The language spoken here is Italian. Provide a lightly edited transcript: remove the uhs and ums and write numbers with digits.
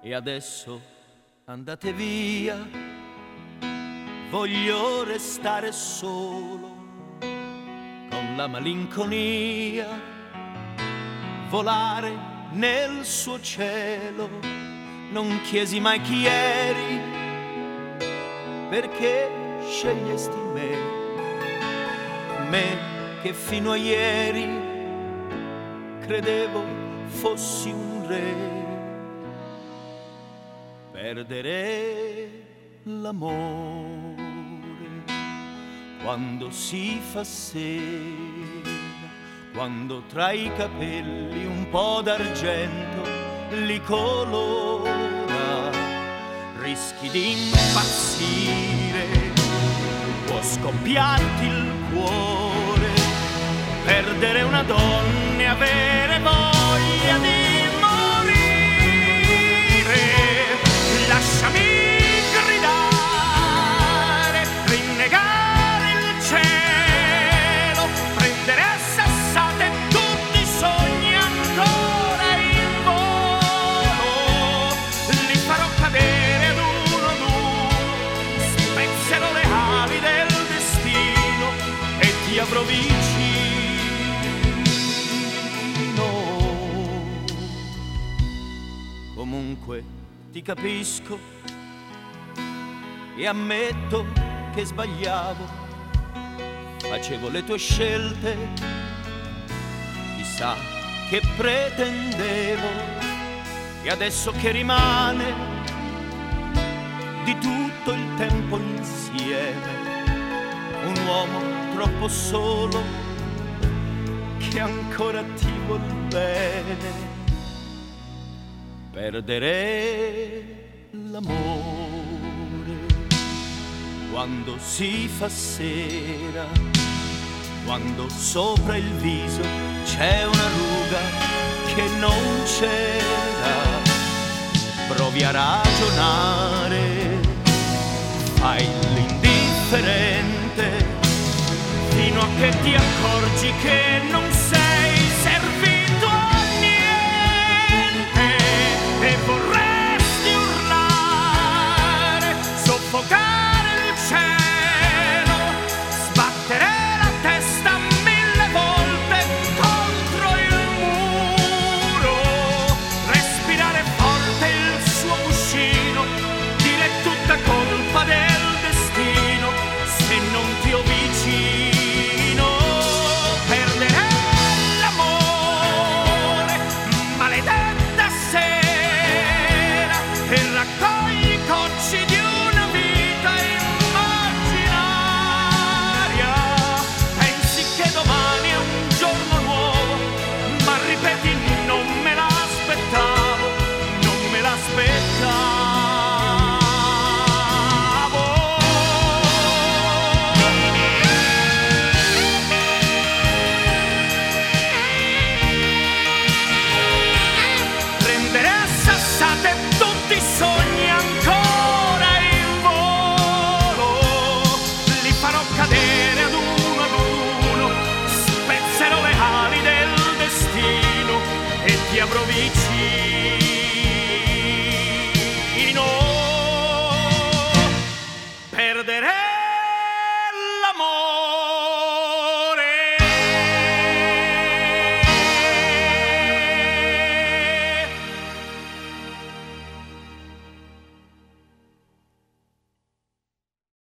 e adesso andate via, voglio restare solo con la malinconia, volare nel suo cielo. Non chiesi mai chi eri, perché scegliesti me che fino a ieri credevo fossi un re. Perdere l'amore quando si fa sera, quando tra i capelli un po' d'argento li colora, rischi di impazzire, può scoppiarti il cuore, perdere una donna e avere voglia di lasciami gridare, rinnegare il cielo, prendere a sassate tutti i sogni ancora in volo, li farò cadere ad uno, spezzerò le ali del destino e ti avrò vicino. Comunque ti capisco e ammetto che sbagliavo, facevo le tue scelte, chissà che pretendevo, e adesso che rimane di tutto il tempo insieme, un uomo troppo solo che ancora ti vuol bene. Perdere l'amore quando si fa sera, quando sopra il viso c'è una ruga che non c'era. Provi a ragionare, fai l'indifferente fino a che ti accorgi che non